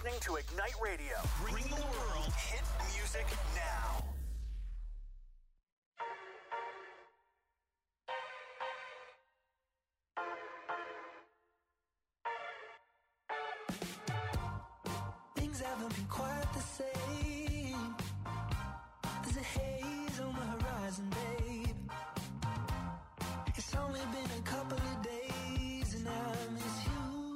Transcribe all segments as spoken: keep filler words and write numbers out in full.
listening to Ignite Radio. Bring the world hit music now. Things haven't been quite the same. There's a haze on the horizon, babe. It's only been a couple of days and I miss you.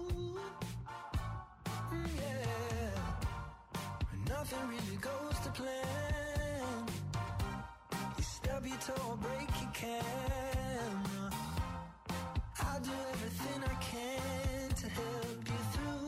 Mm, yeah. Nothing really goes to plan. You stub your toe or break your camera. I'll do everything I can to help you through.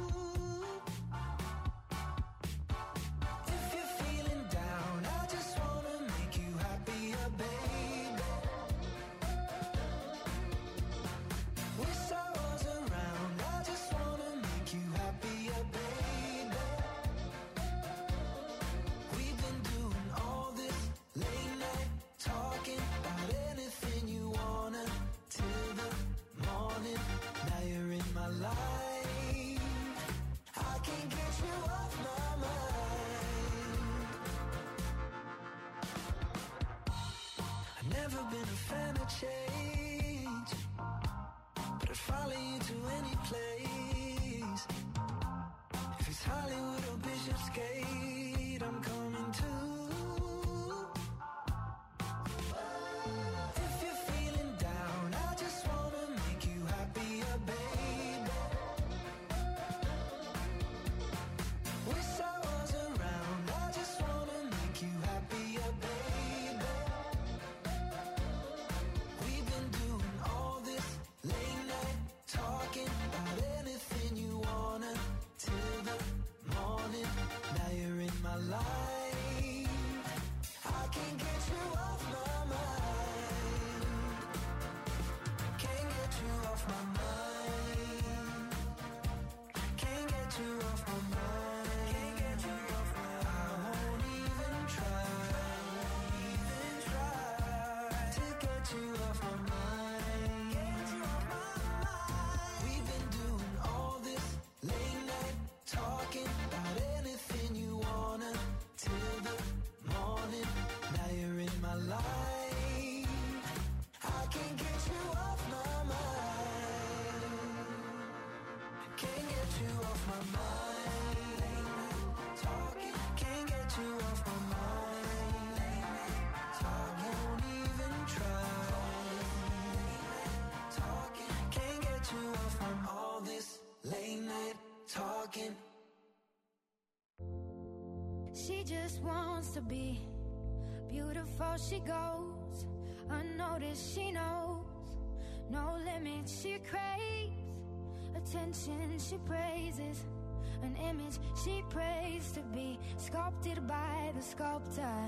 Change, but I'd follow you to any place. If it's Hollywood or Bishopsgate, I'm coming too. If you're feeling down, I just wanna make you happier, baby. Wish I was around, I just wanna make you happier, baby. She just wants to be beautiful. She goes unnoticed. She knows no limits. She craves attention. She praises an image she prays to be sculpted by the sculptor.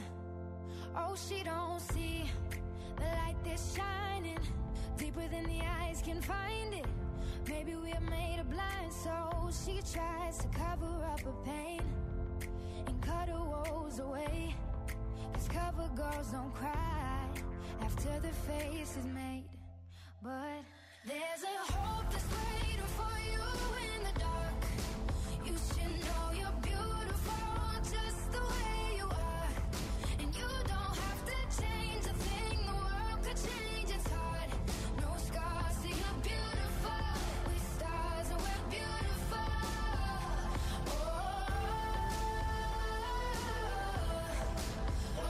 Oh, she don't see the light that's shining deeper than the eyes can find it. Maybe we're made of blind, so she tries to cover up her pain and cut her woes away. 'Cause cover girls don't cry after their face is made. But there's a hope that's waiting for you in the dark. You should know you're beautiful just the way you are. And you don't have to change a thing, the world could change its heart. No scars, see you're beautiful. We're stars and we're beautiful. Oh, oh, oh,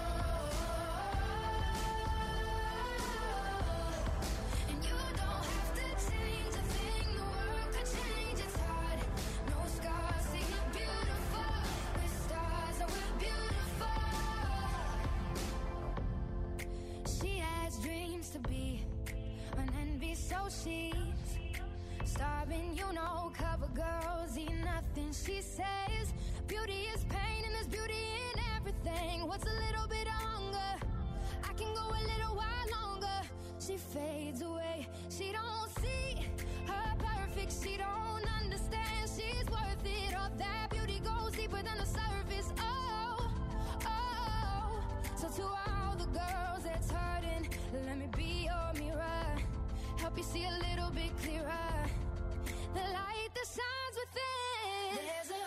oh. And you don't have to change a thing, the world could change its heart. No scars, see you're beautiful. We're stars and we're beautiful. She has dreams to be an envy, so she's starving, you know. Cover girls eat nothing. She says beauty is pain and there's beauty in everything. What's a little bit of hunger? I can go a little while longer. She fades away. She don't see her perfect. She don't understand she's worth it. All that beauty goes deeper than the surface. Oh, oh. So to all the girls that's hurting, let me be your mirror. Help you see a little bit clearer. The light that shines within. There's a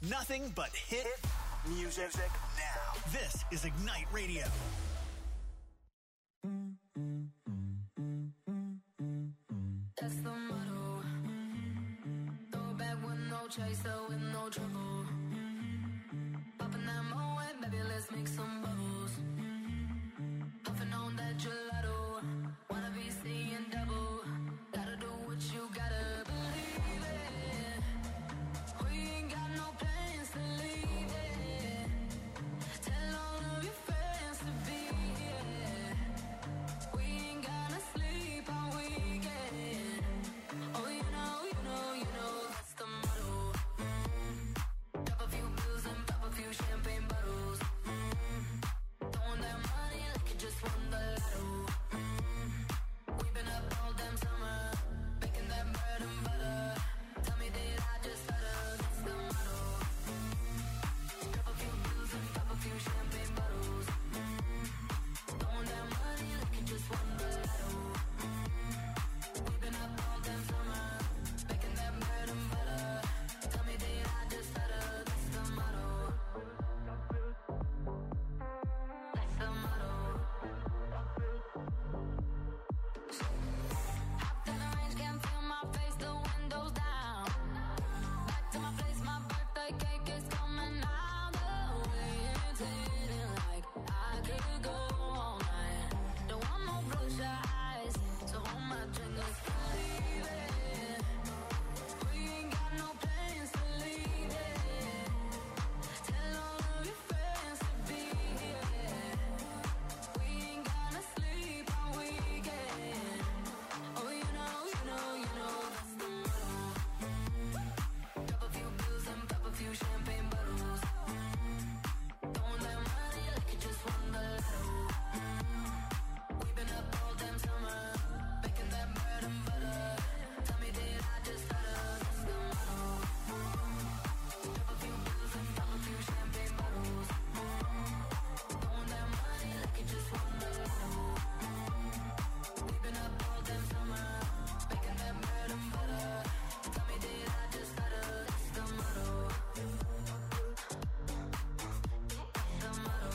Nothing but hit music now. This is Ignite Radio. That's the motto. Throw back with no chaser, with no trouble. Popping that Moet, baby, let's make some bubbles. Puffing on that gelato. Wanna be seeing double. Gotta do what you gotta believe it. We ain't got no plans to leave it. Tell all of your friends to be here. We ain't gonna sleep all weekend. Oh, you know, you know, you know, that's the motto. Mm-hmm. Drop a few bills and pop a few champagne bottles. Mm-hmm. Throwing that money like you just won the lotto. Mm-hmm. We've been up all damn summer, making that bread and butter. Tell me, did I just stutter? That's the motto. Mm-hmm. Drop a few bills and pop a few champagne bottles. Mm-hmm. Throwing that money like you just won the lotto. Mm-hmm. We've been up all damn summer, making that bread and butter. Tell me, did I just stutter? That's the motto. That's the motto. Hopped in the range, can't feel my face, the windows down. Back to my place, my birthday cake is coming out. The way it's hitting like I could go all night. Don't want no bloodshot eyes, so hold my drink, let's believe it. We ain't got no plans to leave it. Tell all of your friends to be here. We ain't gonna sleep all weekend. Oh, you know, you know, you know, that's the motto. Mm-hmm. Drop a few bills and pop a few champagne bottles. Mm-hmm. Throwing that money like you just won the lotto. Mm-hmm. We've been up all damn summer, making that bread and butter. Tell me, did I just stutter? That's the motto. Mm-hmm. Drop a few bills and pop a few champagne bottles. Mm-hmm. Throwing that money like you just won the lotto. Mm-hmm. We've been up all damn summer, making that bread and butter. Tell me, did I just stutter? That's the motto. That's the motto.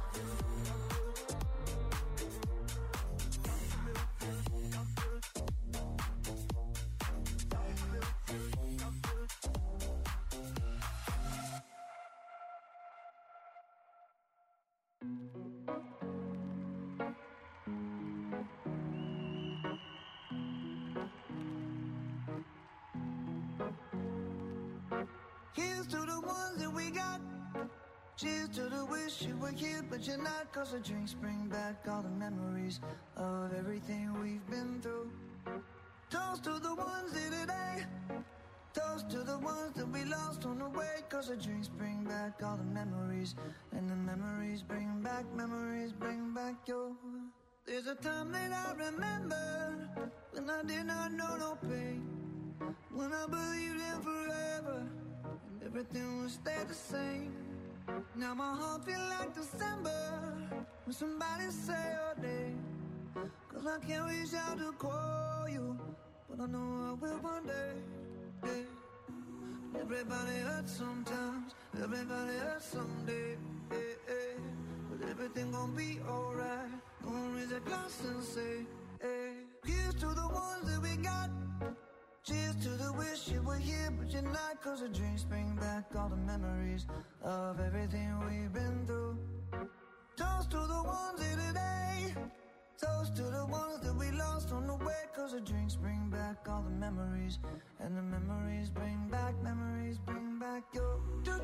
Here's to the ones that we got. Cheers to the wish you were here, but you're not. Cause the drinks bring back all the memories of everything we've been through. Toast to the ones here today. Toast to the ones that we lost on the way. Cause the drinks bring back all the memories. And the memories bring back, memories bring back your. There's a time that I remember when I did not know no pain. When I believed in forever and everything would stay the same. Now my heart feel like December when somebody say your name. Cause I can't reach out to call you, but I know I will one day. Yeah. Everybody hurts sometimes, everybody hurts someday. Yeah, yeah. But everything gon' be alright. Gonna raise a glass and say, hey. Here's to the ones that we got. Cheers to the wish you were here, but you're not. Cause the drinks bring back all the memories of everything we've been through. Toast to the ones here today. Toast to the ones that we lost on the way. Cause the drinks bring back all the memories. And the memories bring back, memories bring back your.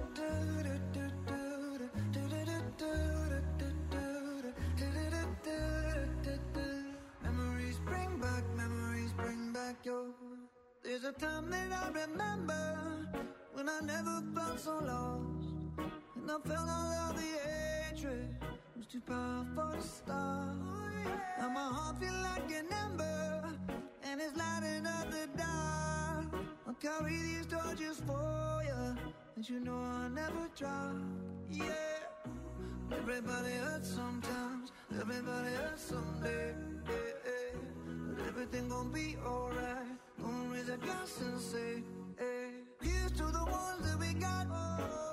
Memories bring back, memories bring back your. There's a time that I remember when I never felt so lost. And I felt all of the hatred was too powerful to stop. Now my heart feel like an ember and it's lighting up the dark. I'll carry these torches for you, and you know I'll never drop. Yeah. Everybody hurts sometimes, everybody hurts someday. Yeah, yeah. But everything gon' be alright. Gonna raise a glass and say, hey. Here's to the ones that we got. Oh.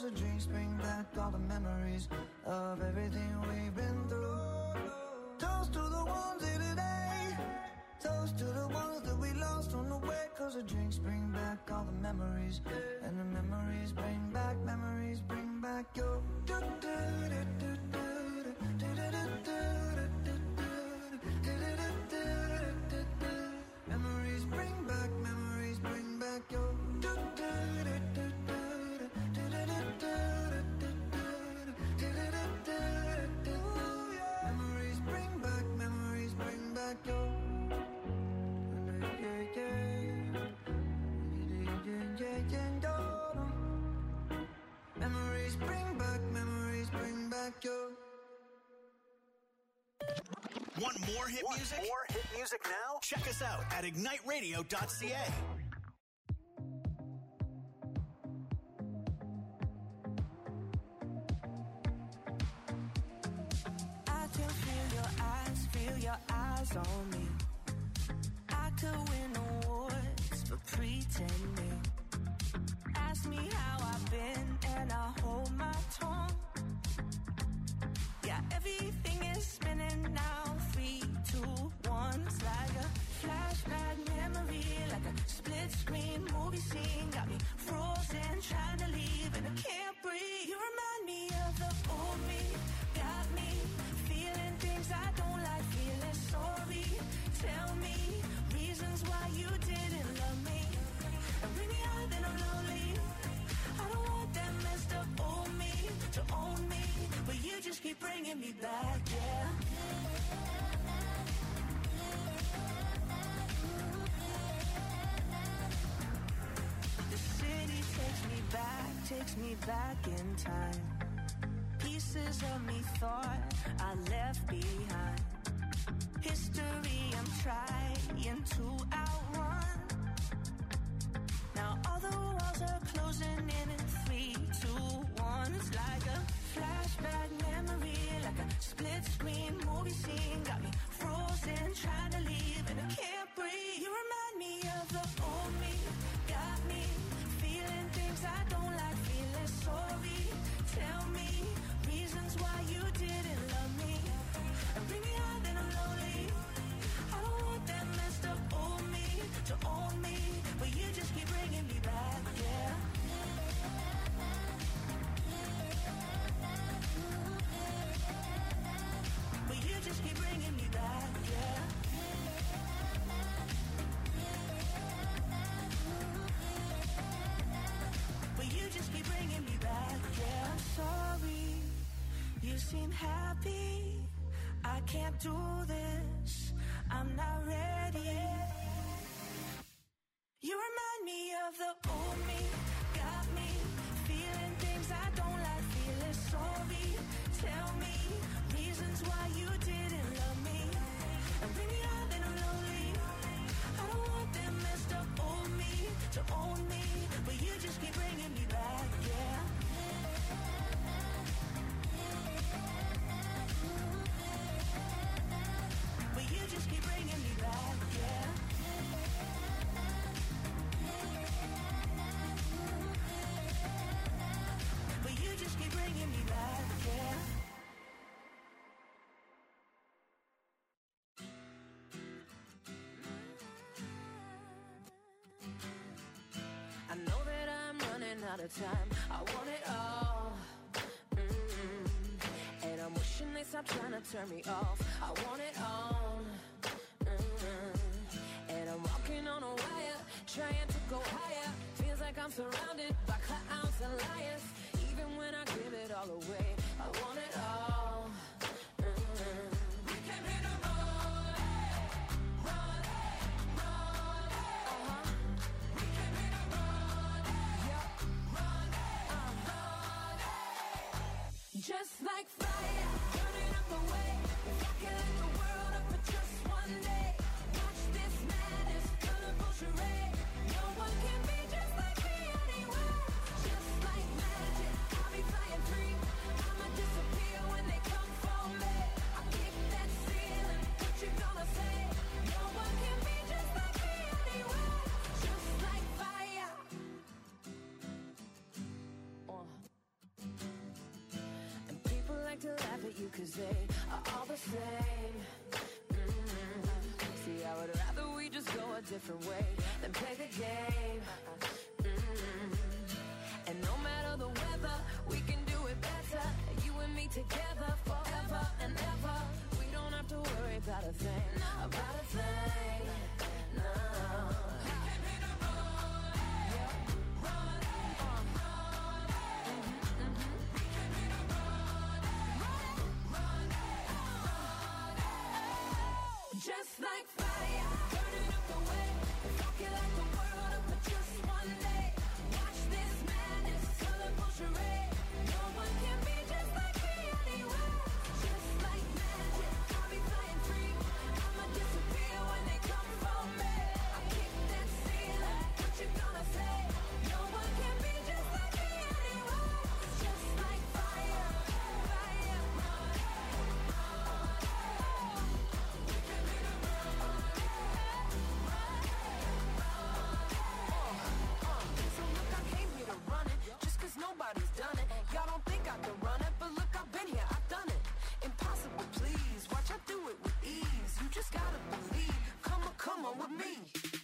the drinks bring back all the memories of everything we've been through. Toast to the ones here today. Toast to the ones that we lost on the way. Cause the drinks bring back all the memories. And the memories bring back, memories bring back your memories bring back, memories bring back your memories bring back, memories bring back your memories bring back, memories bring back your. Want more hit Want music? more hit music now? Check us out at ignite radio dot c a. I can feel your eyes, feel your eyes on me. I could win awards for pretending. Ask me how I've been and I hold my tongue. Yeah, everything is spinning now. Three, two, one. It's like a flashback memory, like a split screen movie scene. Got me frozen, trying to leave and I can't breathe. You remind me of the old me. Got me feeling things I don't like, feeling sorry. Tell me reasons why you didn't love me. And bring me out, then I'm lonely. I don't want that messed up old me to own me, but you just keep bringing me back, yeah. The city takes me back, takes me back in time. Pieces of me thought I left behind. History I'm trying to outrun. Now all the walls are closing in in three, two, one. It's like a flashback memory, like a split screen movie scene. Got me frozen, trying to leave and I can't breathe. You remind me of the old me. Got me feeling things I don't like, feeling sorry. Tell me reasons why you didn't love me. And bring me out, then I'm lonely. I don't want that messed up old me to own me, but you just keep bringing me back, yeah. But you just keep bringing me back, yeah. But you just keep bringing me back, yeah. I'm sorry, you seem happy. I can't do this, I'm not ready. You remind me of the old me. Got me feeling things I don't like, feeling sorry. Tell me reasons why you didn't love me. And bring me out, then I'm lonely. I don't want that messed up old me to own me, but you just keep bringing me back, yeah. But you just keep bringing me back, yeah. But you just keep bringing me back, yeah. I know that I'm running out of time. I want it all. Mm-hmm. And I'm wishing they stop trying to turn me off. I want it all. Mm-hmm. And I'm walking on a wire, trying to go higher. Feels like I'm surrounded by clowns and liars. Even when I give it all away, I want it all. Mm-hmm. We came here to run, run, run. Uh-huh. We came here to run, yeah, run, uh, run. Just like fire, burning up the way. If I can light the world up for just one day. Watch this madness, colorful charade. No one can be just like me anywhere. Just like magic, I'll be flying free. I'ma disappear when they come for like to laugh at you cause they are all the same. Mm-hmm. See, I would rather we just go a different way than play the game. Mm-hmm. And no matter the weather, we can do it better. You and me together forever and ever. We don't have to worry about a thing, about a thing, no. Just like fire, burning up the way, rocket like the world up for just one day. Watch this madness, colorful charade. No one can be just like me anyway. Just like magic, I'll be flying free. I'ma disappear when they come for me. I kick that ceiling, what you gonna say? No one can be just like me anyway. Just like fire, fire. Nobody's done it. Y'all don't think I can run it, but look, I've been here, I've done it. Impossible, please. Watch, I do it with ease. You just gotta believe. Come on, come on with me.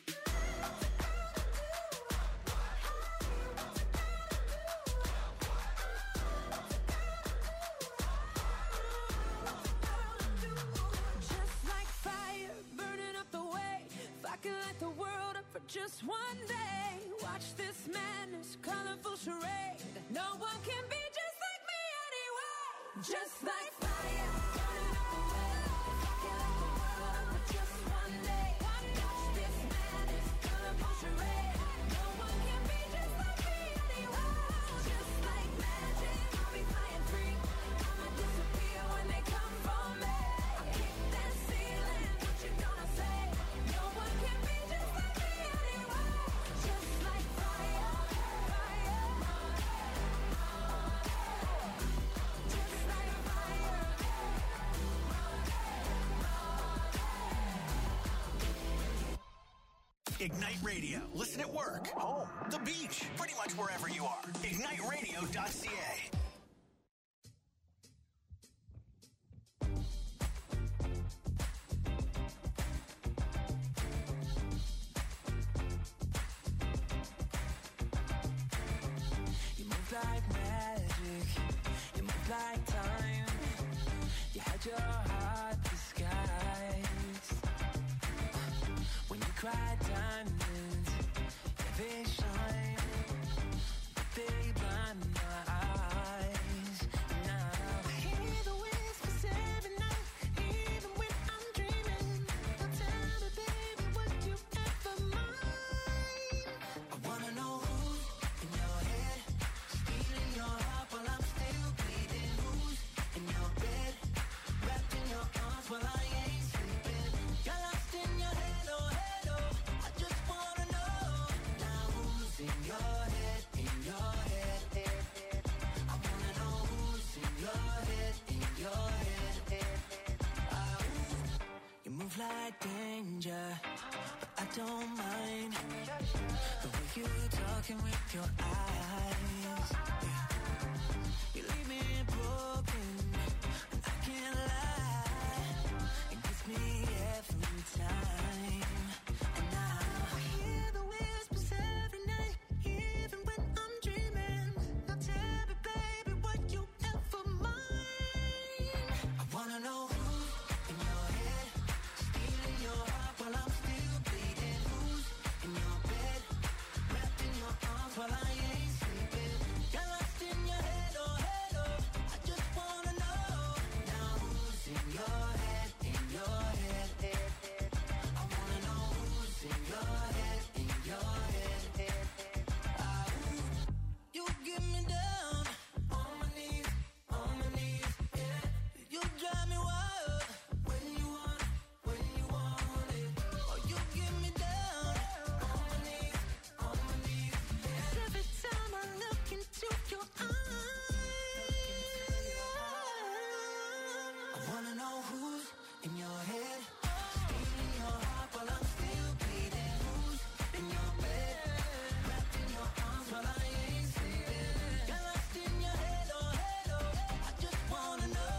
Just like fire, burning up the way. If I could light the world up for just one day. Watch this madness, colorful charade. No one can be just like me anyway. Just like fire, burning up the way. If I could light the world up for just one day. Watch this madness, colorful charade. No one can be just like me anyway. Just like magic, I'll be flying free. I'ma disappear when they come for me. I kick that ceiling, what you gonna say? No one can be just like me anyway. Just like fire, fire. Just like fire. Ignite Radio. Listen at work, home, the beach, pretty much wherever you are. ignite radio dot c a. You move like magic, you move like time. You had your heart disguised. When you cry diamonds, yeah, they shine, but they blind my eyes. Now I hear the whispers every night, even when I'm dreaming. Now tell me, baby, would you ever mind? I wanna know who's in your head, stealing your heart while I'm still bleeding. Who's in your bed, wrapped in your arms while I ain't sleeping. You're lost in your head, oh head, oh. I just wanna know now who's in your head, in your head, head, head. I wanna know who's in your head, in your head, head, head. Ah, ooh. You move like danger, but I don't mind the way you talking with your eyes. Yeah. You leave me broken, and I can't lie. It gets me every time. And now I hear the whispers every night, even when I'm dreaming. Now tell me, baby, would you ever mind? I wanna know who's in your head, stealing your heart while I'm still bleeding. Who's in your bed, wrapped in your arms while I ain't sleeping. You're lost in your head, oh head, oh. I just wanna know now who's in your head, in your head, head, head. I wanna know who's in your head, in your head, head, head. Ah, ooh. You get me down on my knees, on my knees, yeah. You drive me wild when you want it, when you want it. Oh, you get me down on my knees, on my knees, yeah. Every time I look into your eyes, I wanna know who's in your head, stealing your heart while I'm still bleeding. Who's in your bed, wrapped in your arms while I ain't sleeping. You're lost in your head, oh head, oh. I just wanna know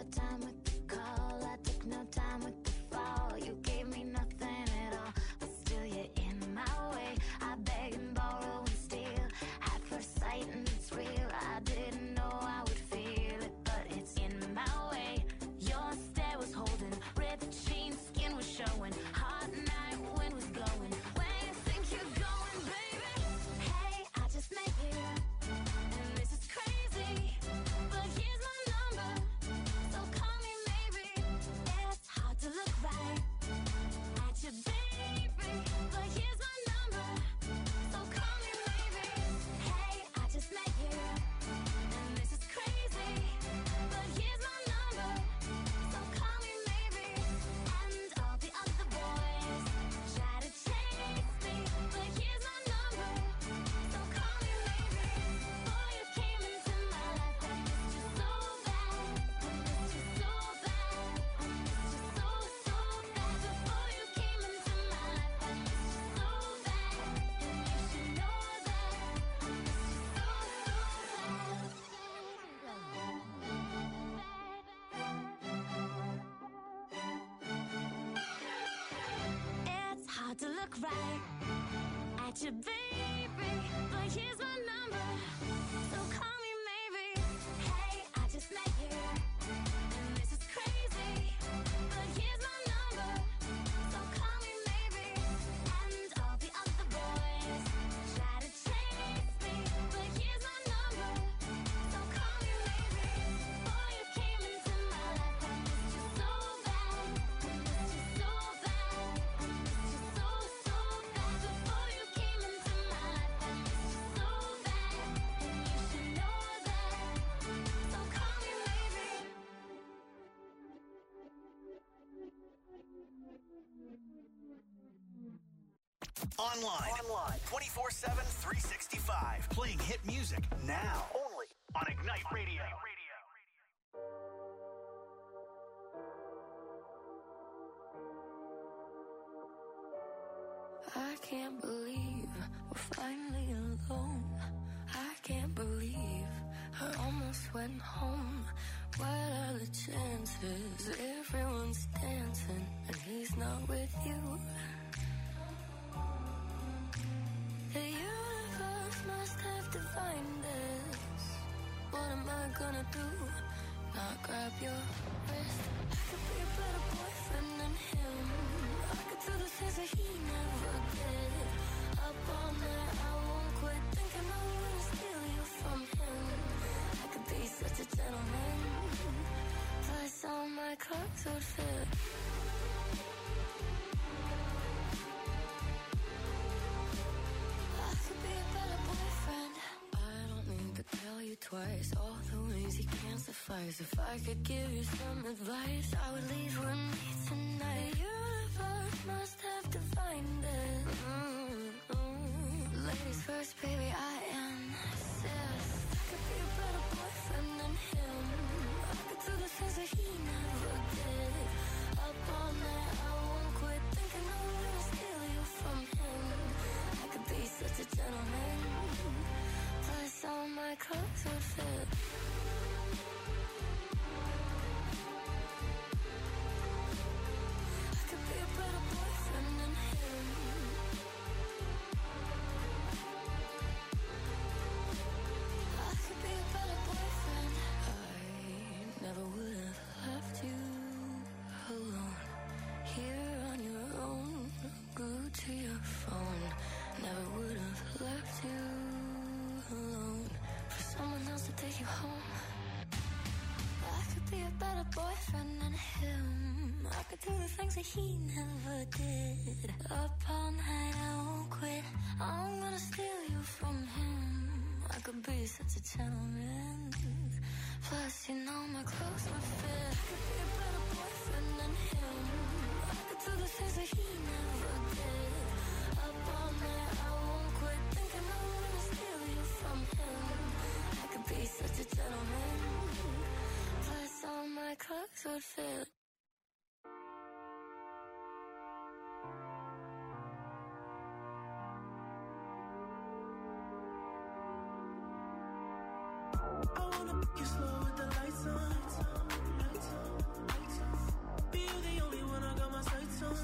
your time with the call. I took no time with the fall. You gave me nothing at all, but still you're in my way. I beg and borrow and steal at first sight, and it's real. I didn't know I would feel it, but it's in my way. Your stare was holding, ripped jeans, skin was showing. Hot night, wind was blowing. Where you think you're going, baby? Hey, I just met you, and this is crazy, but here's my number, so call me maybe. It's hard to look right at you, baby, but here's my number, so call me maybe. Hey, I just met you, and this is crazy, but here's my number, so call me maybe. And all the other boys try to chase me, but here's my number, so call me maybe. Before you came into my life, I missed you so bad, I missed you so bad, I missed you so, so bad. Before you came into my life, I missed you so bad, and you should know that I missed you so, so bad. It's hard to look right at you, baby, but here's my number, so call me maybe. Hey, I just met you, and this is crazy, but here's my number, so call me maybe. And all the other boys try to chase me, but here's my number, so call me maybe. Before you came into my life, I missed you so bad, I missed you so bad, I missed you so, so bad. Before you came into my life, I missed you so bad, and you should know that, so call me maybe. Online. Online. twenty-four seven, three sixty-five. Playing hit music now. Only on Ignite Radio. I can't believe we're finally alone. I can't believe I almost went home. What are the chances? Everyone's dancing and he's not with you. The universe must have divined this. What am I gonna do? Not grab your wrist. I could be a better boyfriend than him. I could do the things that he never did. Up all night, I won't quit thinking I'm gonna steal you from him. I could be such a gentleman. Plus all my clothes would fit. I could be a better boyfriend. I don't need to tell you twice all the ways you can't suffice. If I could give you some advice, I would leave with me tonight. The universe must have divined it. Mm-hmm. Ladies first, baby, I insist. I could be a better boyfriend than him. I could do the things that he never did. Up all night, I won't quit thinking I'm gonna steal you from him. I could be such a gentleman. Plus all my clothes would fit. I could be a better boyfriend than him. I could be a better boyfriend. I never would have left you alone. Here on your own, glued to your phone. Never would have left you alone for someone else to take you home. I could be a better boyfriend than him. I could do the things that he never did. Up all night, I won't quit. I'm gonna steal you from him. I could be such a gentleman. Plus, you know my clothes would fit. I could be a better boyfriend than him. I could do the things that he never did. Up all night, I won't quit thinking I'm gonna steal you from him. I could be such a gentleman. Plus, all my clothes would fit. I wanna pick you slow with the lights on. Be you the only one I got my sights on.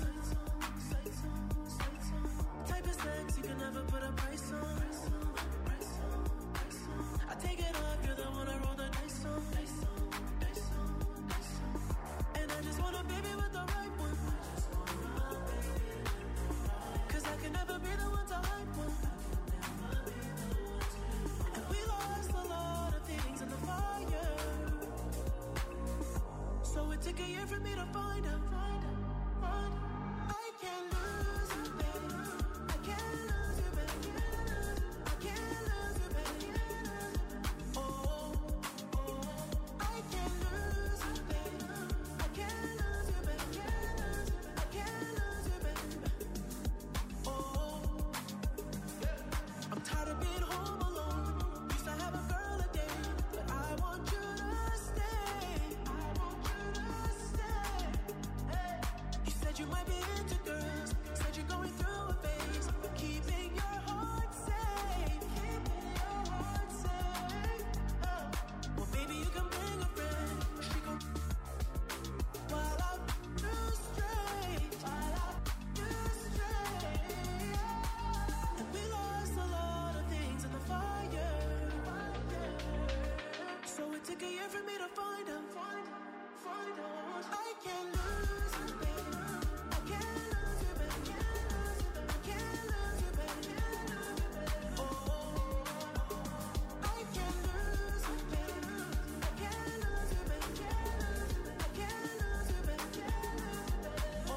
Type of sex you can never put a price on. I take it off, you're the one I roll the dice on. And I just want a baby with the right one. Cause I can never be the one to hype one. And we lost a lot of things in the fire. So it took a year for me to find out. I can't lose you, baby. I can't lose you, baby. I can't lose you, baby. Oh, oh, I can't lose you, baby. I can't lose you, baby. I can't lose you, baby. Oh, I'm tired of being home alone. Used to have a girl a day, but I want you to stay. I want you to stay. Hey. You said you might be into girls. Said you're going through a phase, but keeping your heart safe. Keeping your heart safe. Oh. Well, baby, you can bring a friend. She gon' while I'm you straight. While I'm you straight. And we lost a lot of things in the fire. So it took a year for me to find out. I can't lose you, baby. I can't lose you, baby. I can't lose you, baby. Oh, I can't lose you, baby. I can't lose you, baby. I can't lose you, baby. Oh.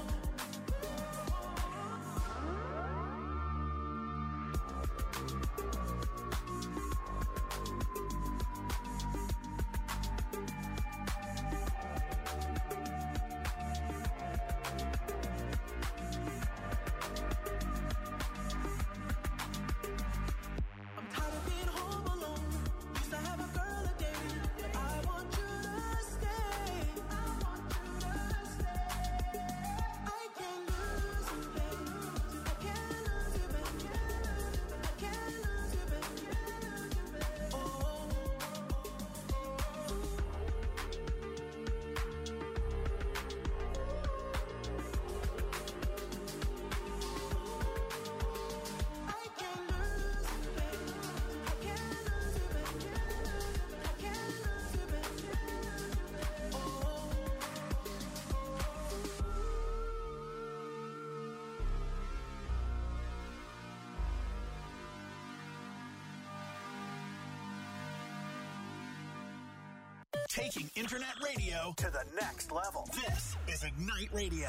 I'm tired of being home alone. Used to have a girl a day, but I want you to stay. I want you to stay. I can't lose you, baby. I can't lose you, baby. I can't lose you, baby. Oh. I can't lose you, baby. I can't lose you, baby. I can't lose you, baby. Oh. Taking internet radio to the next level. This is Ignite Radio.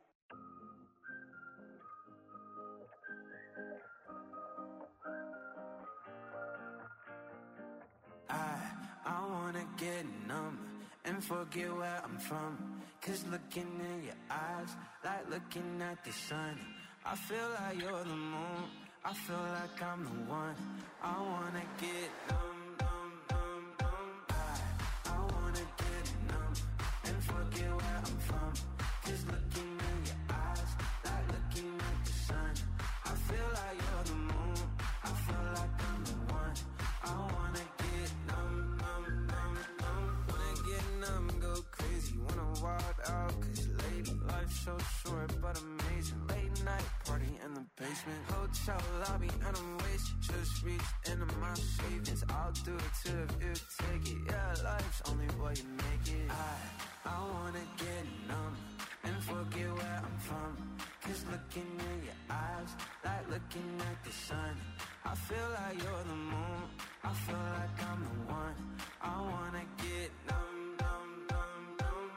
I, I wanna get numb and forget where I'm from. Cause looking in your eyes, like looking at the sun. I feel like you're the moon, I feel like I'm the one. I wanna get numb, numb, numb, numb. I, I wanna get numb and forget where I'm from. Cause looking in your eyes, like looking at the sun. I feel like you're the moon, I feel like I'm the one. I wanna get numb, numb, numb, numb. Wanna get numb, go crazy, wanna wild out. Cause lady, life's so short but amazing. Late night party in the basement, hotel lobby and I'm wasted. Just reached into my savings, I'll do it too if you take it. Yeah, life's only what you make it. I, I wanna get numb and forget where I'm from. Cause looking in your eyes, like looking at the sun. I feel like you're the moon, I feel like I'm the one. I wanna get numb, numb, numb, numb.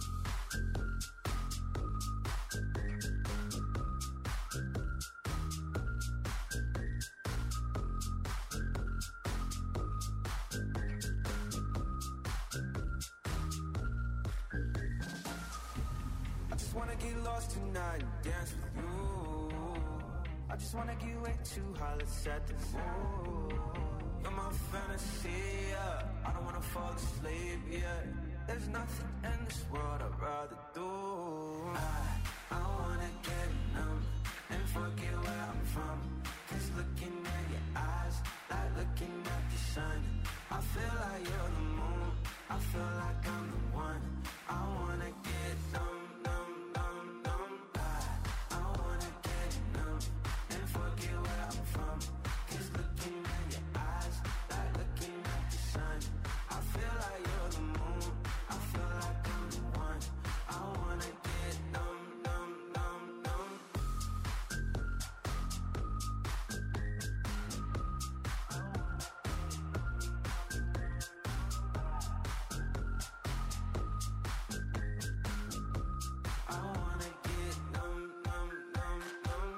I just wanna get lost tonight and dance with you. I just wanna get way too high, let's set the mood. You're my fantasy, yeah. I don't wanna fall asleep, yeah. There's nothing in this world I'd rather do. I, I wanna get numb and forget where I'm from. Cause looking at your eyes, like looking at the sun. I feel like you're the moon, I I feel like I'm the one. I wanna get numb, numb, numb, numb. I, I wanna get numb and forget where I'm from. Cause looking at your eyes, like looking at the sun. I feel like you're the moon. I feel like I'm the one. I wanna get numb, numb, numb, numb. I wanna get numb, numb, numb, numb.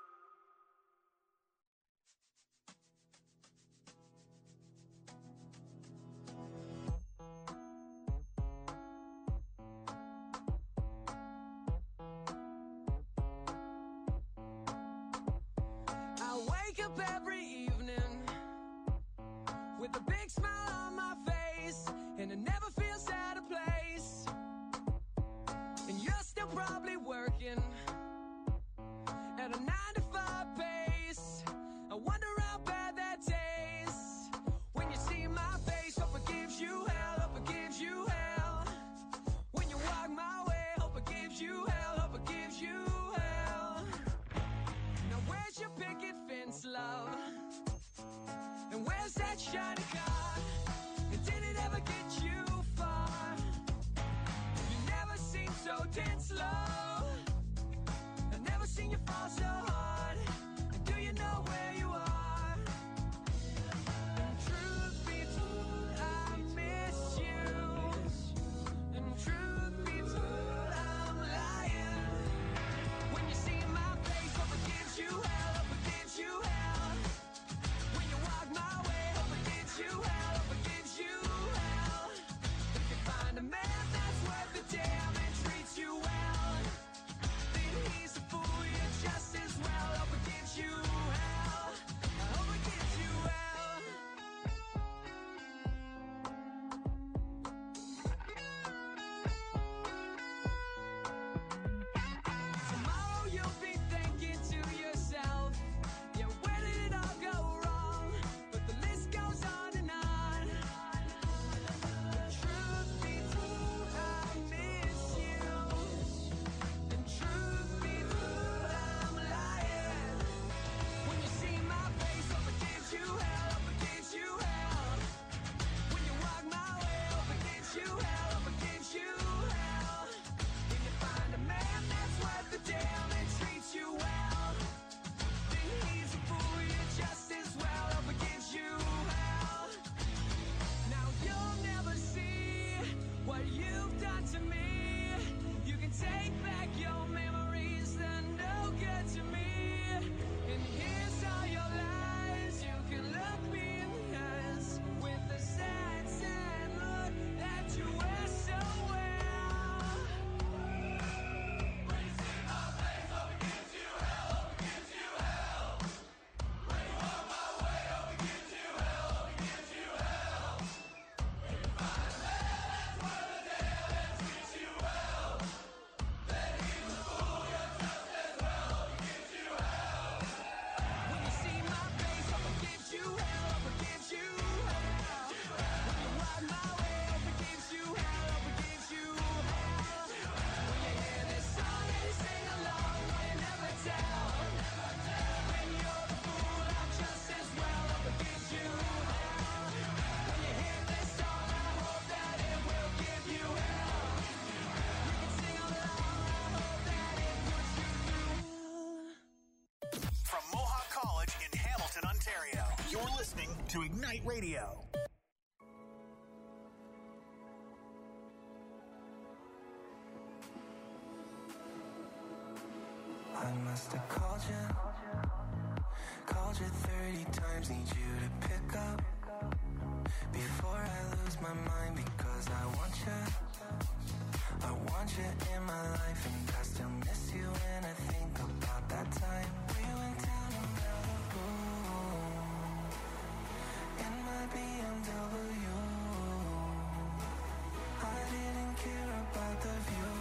I wake up every evening with a big smile on my face, and it never feels out of place. And you're still probably working at a nine to five pace. I wonder how bad that tastes when you see my face. Hope it gives you hell, hope it gives you hell. When you walk my way, hope it gives you hell, hope it gives you hell. Now where's your picket fence, love? And where's that shiny car? And did it ever get you far? You never seem so dead slow. I've never seen you fall so hard. And do you know where you are? And truth be told, I miss you. And truth be told, I'm lying. When you see my face, hope it gives you hell, hope it gives you hell. When you walk my way, hope it gives you hell, hope it gives you hell. If you find a man that's worth the damn and treats you well, then he's a fool, you're just as well. Hope it gives you hell, I hope it gives you hell. Tomorrow you'll be thinking to yourself, yeah, where did it all go wrong? But the list goes on and on. The truth be told, I miss you. And truth be told, I'm lying. When you see my face, hope it gives you hell, hope it gives you hell. When you walk my way, hope it gives you hell, hope it gives you hell. When you find a man that's worth the damn and treats you well, then he's a fool, you're just as well. Hope it gives you hell. Now you'll never see what you've done to me. You can take back your memories, they're no good to me. And here's all your lies. You can look me in the eyes with the sad, sad look that you wear so well. When you see my face, hope it gives you hell, hope it gives you hell. When you walk my way, hope it gives you hell, hope it gives you hell. When you hear this song and you sing along, will you never tell? When you're the fool, I'm just as well, hope it gives you hell. When you hear this song, I hope that it will give you hell. You can sing along, I hope that it puts you through. From Mohawk College in Hamilton, Ontario, you're listening to Ignite Radio. I must have called you, called you thirty times, need you to pick up before I lose my mind, because I want you, I want you in my life, and I still miss you when I think about that time we went down to Malibu in my B M W. I didn't care about the view,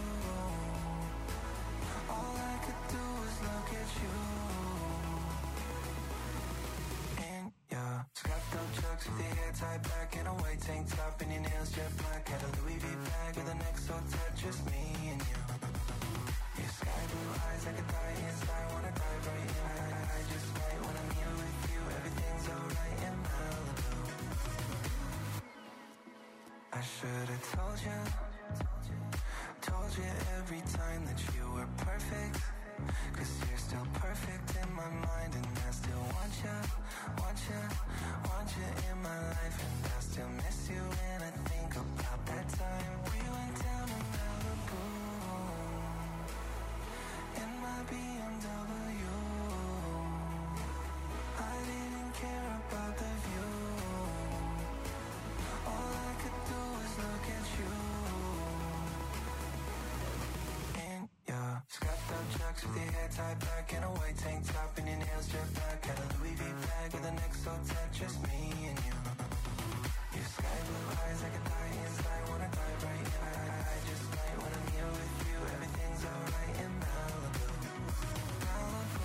all I could do was look at you. In your strapped up trucks with your hair tied back and a white tank top and your nails jet black. I should have told you, told you every time that you were perfect. Cause you're still perfect in my mind, and I still want you, want you, want you in my life. And I still miss you when I think about that time we went down to Malibu in my B M W. I didn't care about the view. All I could do was look at you. In your scuffed up chucks with your hair tied back and a white tank top and your nails jet black. Got a Louis V bag with a neck so tight, just me and you. Your sky blue eyes, I could die inside, wanna die right now. I, I, I just might when I'm here with you. Everything's alright in Malibu, Malibu.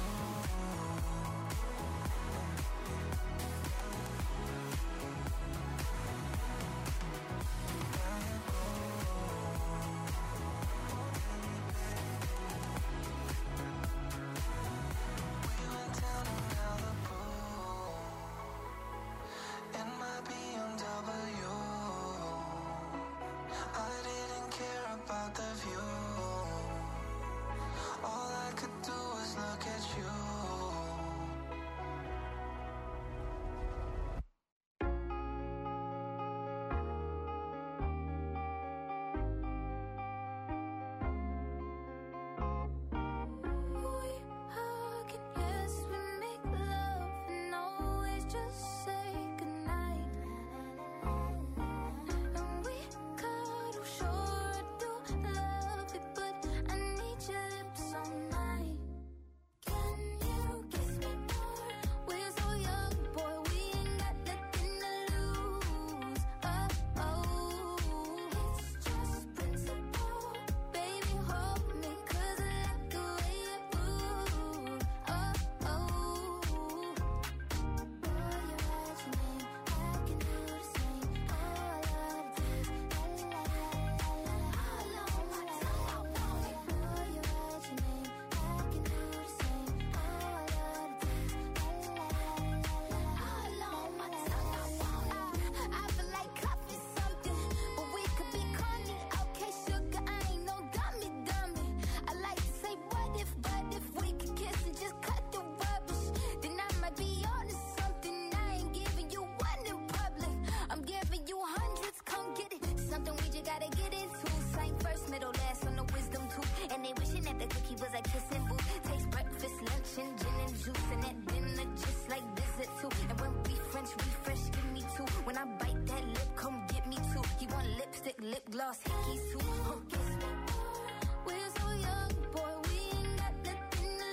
Gloss, hickeys too. Oh, guess what? We're so young, boy, we ain't got nothing to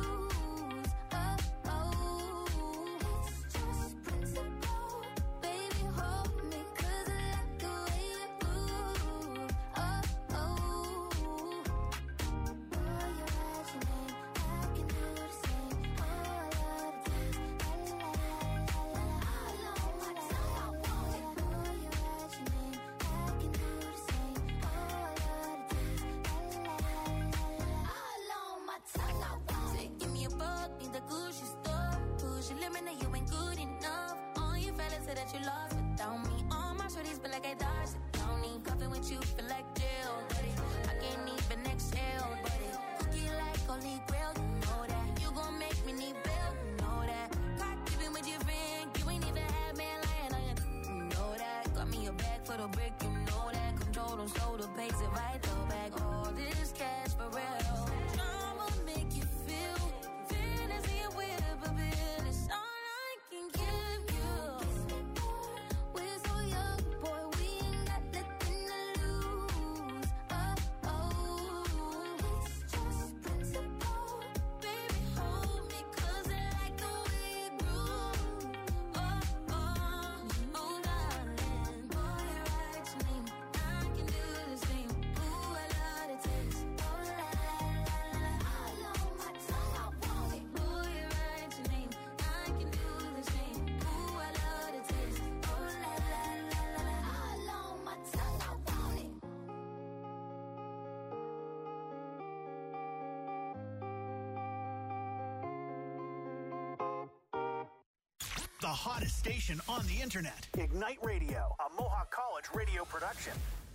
lose. Oh, oh, it's just principle. Baby, hold me, cause I like the way you move. Oh, oh, boy, you write your name, I can do the same. Oh, I love the taste, la la la la la. All on my tongue, I want it. Boy, you write your name, I can do the same. You ain't good enough. All you fellas say that you lost without me. All my shorties feel like I dodged the county. Coffee with you feel like jail, buddy. I can't even exhale, buddy. Cookie like holy grail, you know that. You gon' make me need bail, you know that. Got keeping with your friend, you ain't even had man lying on you, you know that. Got me a bag for the brick, you know that. Control don't slow the pace if I throw back all this cash for real. I'ma make you feel fantasy and whip a bit. It's all The hottest station on the internet. Ignite Radio, a Mohawk College radio production.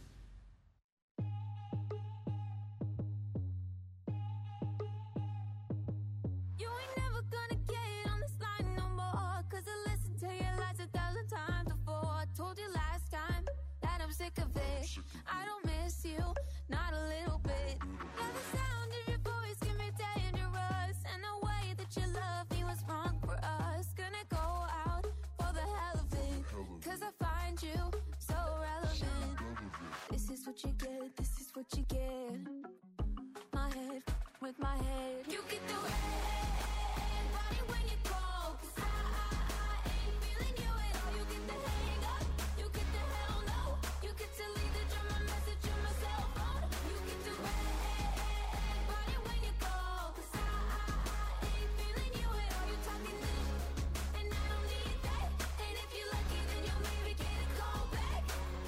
You ain't never gonna get on this line no more, 'cause I listened to your lies a thousand times before. I told you last time that I'm sick of it. I don't miss you, not a little bit. Yeah, the sound of your voice can be dangerous, and the way that you love me was wrong for us. Gonna go out for the hell of it, 'cause I find you so relevant. This is what you get, this is what you get. My head with my head. You get the red body when you call, 'cause I, I, I ain't feeling you at all. You get the hang up, you get the hell no. You get to leave the drum, my message on my cell phone. You get the red body when you call, 'cause I, I, I ain't feeling you at all. You talking this, and I don't need that. And if you're lucky, then you'll maybe get a call back.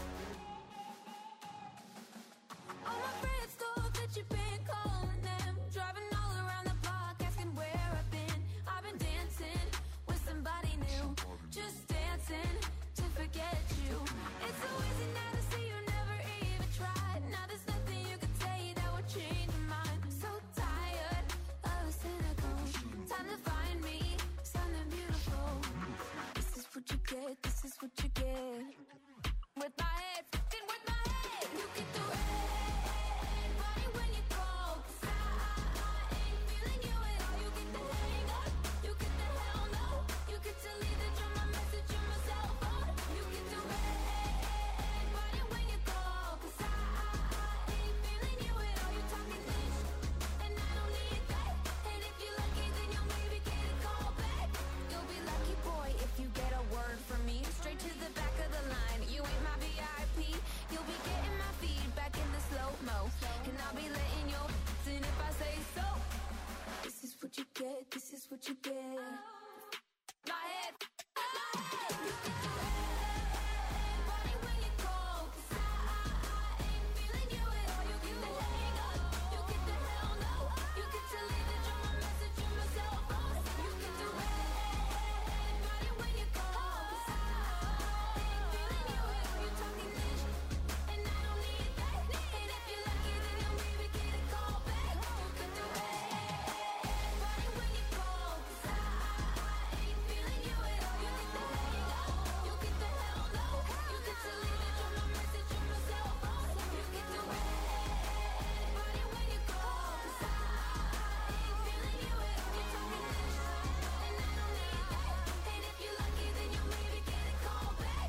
All my friends thought that you've been calling them, driving all around the block, asking where I've been. I've been dancing with somebody new, just dancing to forget you. It's so easy now to see you never even tried. Now there's nothing you can say that would change my mind. So tired of the cynical. Time to find me something beautiful. This is what you get, this is what you get. With my head, fucking with my head. You get the red body when you call, 'cause I, I, I ain't feeling you at all. You get the hang up, you get the hell no. You get to leave the drum, my message on my cell phone. You get the red body when you call, 'cause I, I, I ain't feeling you at all. You talking this, and I don't need that. And if you're lucky, then you'll maybe get a call back. You'll be lucky, boy, if you get a word from me. Straight to the back of the line. You ain't my V I P. You'll be getting my feedback in the slow-mo, and I'll be letting your in if I say so. This is what you get, this is what you get. My head, my head. You get the red body when you call, 'cause I, I, I ain't feeling you at all. You get the hang up, you get the hell no. You get to leave the drum, my message on my cell phone. You get the red body when you call, 'cause I, I ain't feeling you at all. You talking this, and I don't need that. And if you're lucky, then you'll maybe get a call back. You get the red body when you call, 'cause I, I ain't feeling you at all. You get the hang up, you get the hell no. You get to leave the drum, my message on my cell phone. You get the red body when you call, 'cause I, I ain't feeling you at all. You talking this, and I don't need that. And if you're lucky, then you'll maybe get a call back.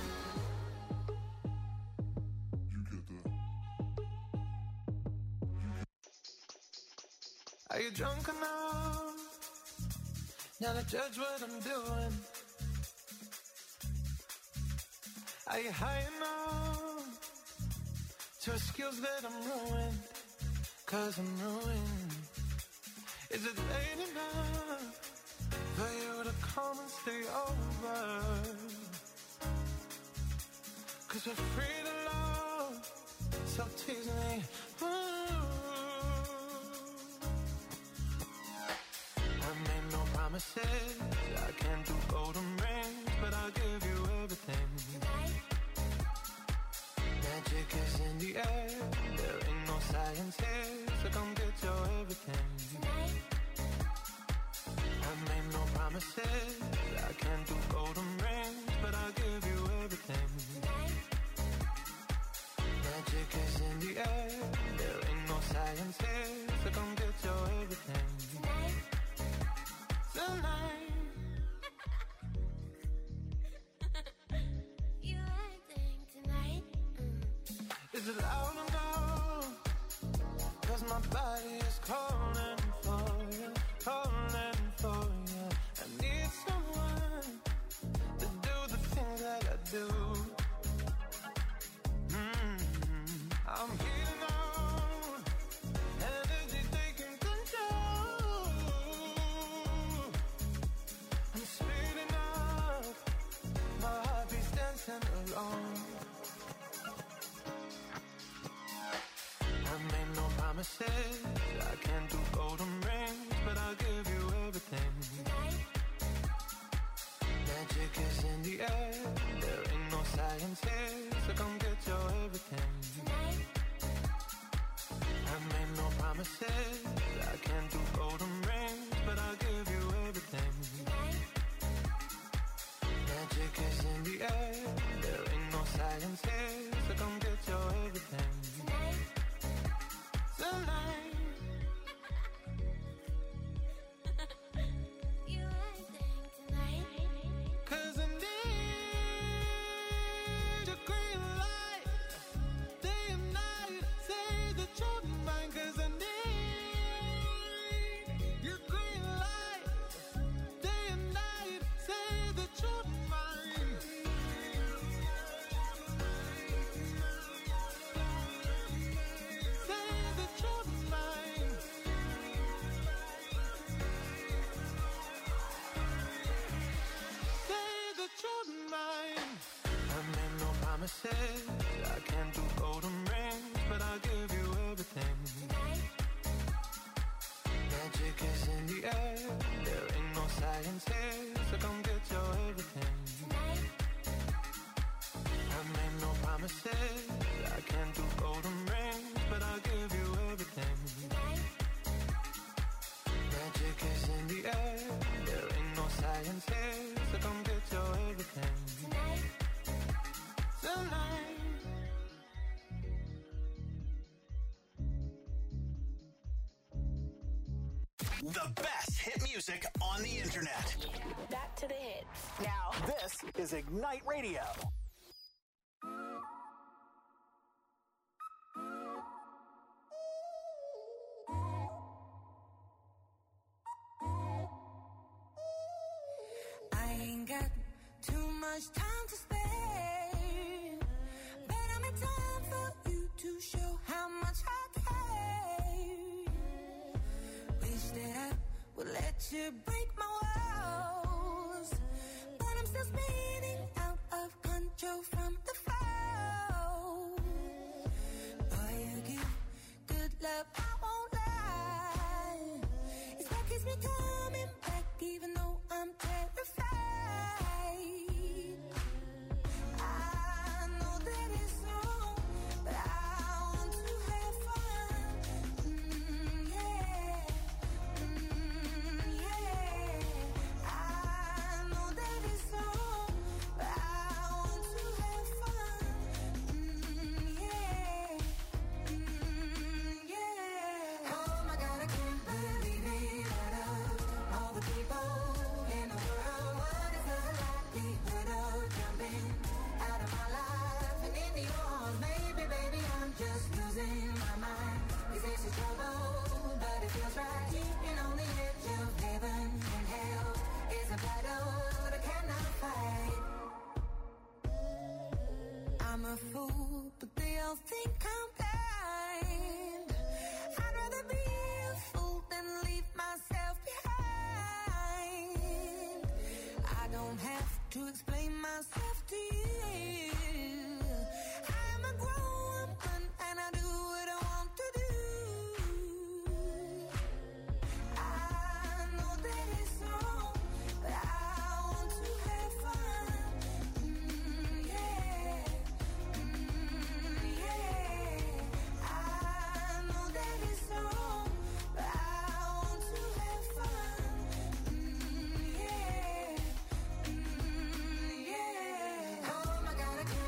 Are you drunk enough now to judge what I'm doing? Are you high enough to excuse that I'm ruined? 'Cause I'm ruined. Is it late enough for you to come and stay over? 'Cause we're free to love, so tease me. Ooh. I made no promises, I can't do golden rings, but I'll give you everything. Magic is in the air, there ain't no science here, so come get your everything. I made no promises, I can't do golden rings, but I'll give you everything. Magic is in the air, there ain't no science here, so come get your everything. Tonight. You acting tonight? Mm. Is it loud enough? 'Cause my body is calling for you, calling for you. I need someone to do the things that I do. Mm-hmm. I'm heating on, energy taking control. I'm speeding up, my heartbeat's dancing along. I made no promises, I can't do golden rings, but I'll give you everything. Magic is in the air. There ain't no science here, so come get your everything. Tonight. I made no promises. I can't do golden rings, but I'll give you everything. Tonight. Magic is in the air. There ain't no science here, so come get your everything. Tonight. Tonight. I can't do golden rings, but I'll give you everything. Tonight. Magic is in the air. There ain't no science here, so come get your everything. Tonight. I made no promises. I can't do golden rings, but I'll give you everything. Tonight. Magic is in the air. There ain't no science here, so come get your everything. Tonight. Tonight. The best hit music on the internet. Back to the hits. Now, this is Ignite Radio. I ain't got too much time to spare, but I'm in time for you to show how much I care. Wish that I would let you break my walls, but I'm still spinning out of control from the fall. Boy, you give good love, I won't lie. It's what keeps me coming back, even though I'm terrified. I know that it's wrong, but I want to have fun. Mm, yeah, mm, yeah. I know that it's wrong, but I want to have fun. Mm, yeah, mm, yeah. Oh my God, I can't believe it. Out of all the people in the world, what is the likelihood of jumping out of my life and into yours? Maybe, baby, I'm just losing my mind. Cause this is trouble, but it feels right. Keeping on the edge of heaven and hell is a battle that I cannot fight. I'm a fool, but they all think I'm blind. I'd rather be a fool than leave myself behind. I don't have to explain myself to you. I'm a grown woman and I do what I want to do. I know that it's wrong, but I want to have fun. Mm, yeah, mm, yeah. I know that it's wrong, but I want to have fun. Mm, yeah, mm, yeah. Oh my God, I can't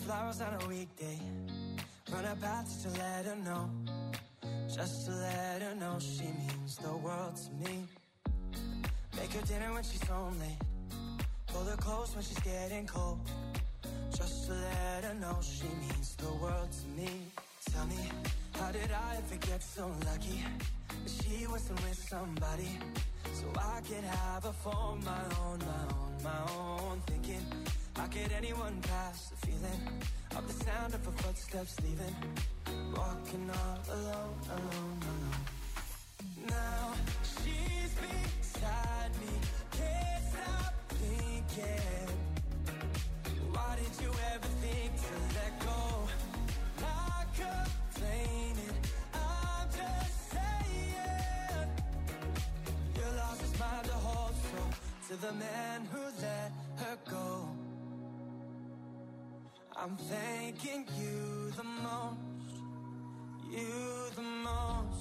flowers on a weekday. Run a path just to let her know. Just to let her know she means the world to me. Make her dinner when she's home late. Pull her close when she's getting cold. Just to let her know she means the world to me. Tell me, how did I ever get so lucky that she wasn't with somebody so I could have her for my own, my own, my own. Thinking, how could anyone pass the feeling of the sound of her footsteps leaving? Walking all alone, alone, alone. Now she's beside me, can't stop thinking. Why did you ever think to let go? Not complaining, I'm just saying. Your loss is mine to hold, so to the man who let her go, I'm thanking you the most, you the most.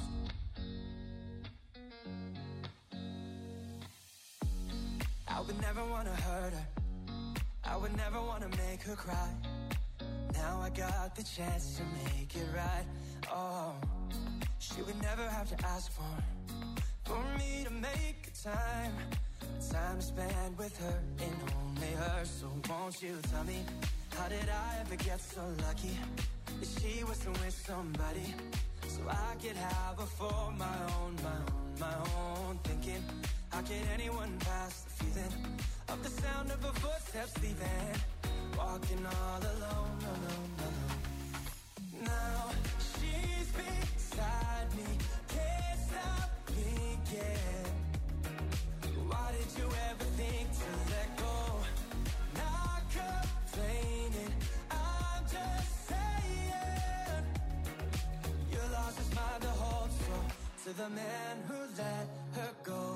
I would never want to hurt her, I would never want to make her cry. Now I got the chance to make it right. Oh, she would never have to ask for For me to make time Time to spend with her and only her. So won't you tell me, how did I ever get so lucky that she wasn't with somebody so I could have her for my own, my own, my own. Thinking, how could anyone pass the feeling of the sound of her footsteps leaving? Walking all alone, alone, alone. Now she's beside me, can't stop thinking. Why did you ever think to let go? Not complaining, I'm just saying. Your loss is mine to hold, so to the man who let her go,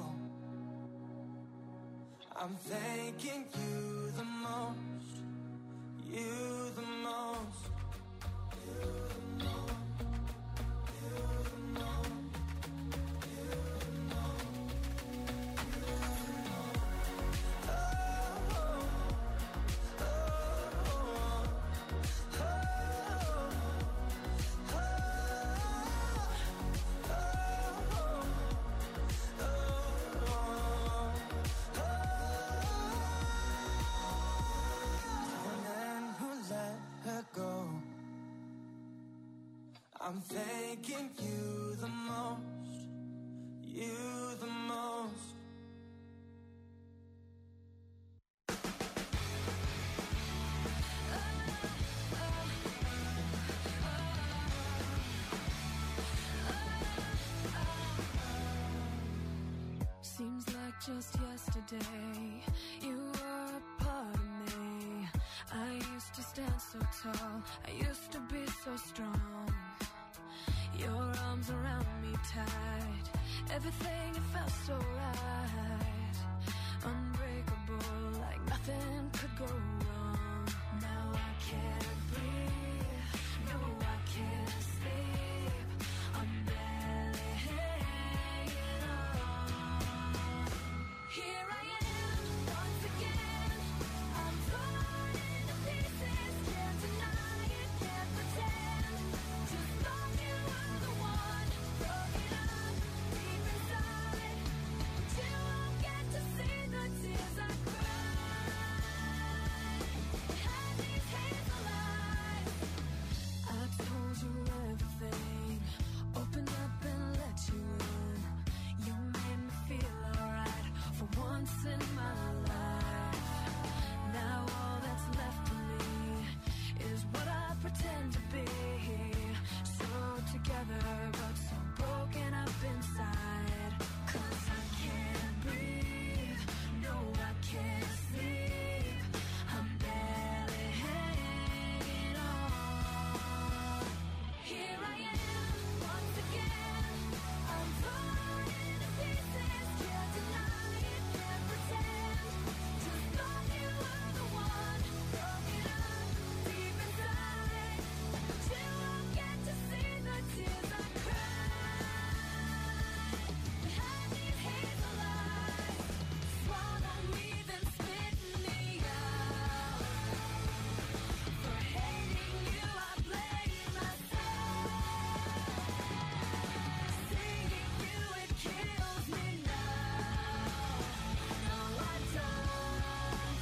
I'm thanking you the most, you the most, you the most, you the most, you the most, you the most. Oh, oh, oh, oh, oh, I'm thanking you the most, you the most. Seems like just yesterday you were a part of me. I used to stand so tall, I used to be so strong. Your arms around me tight, everything, it felt so right.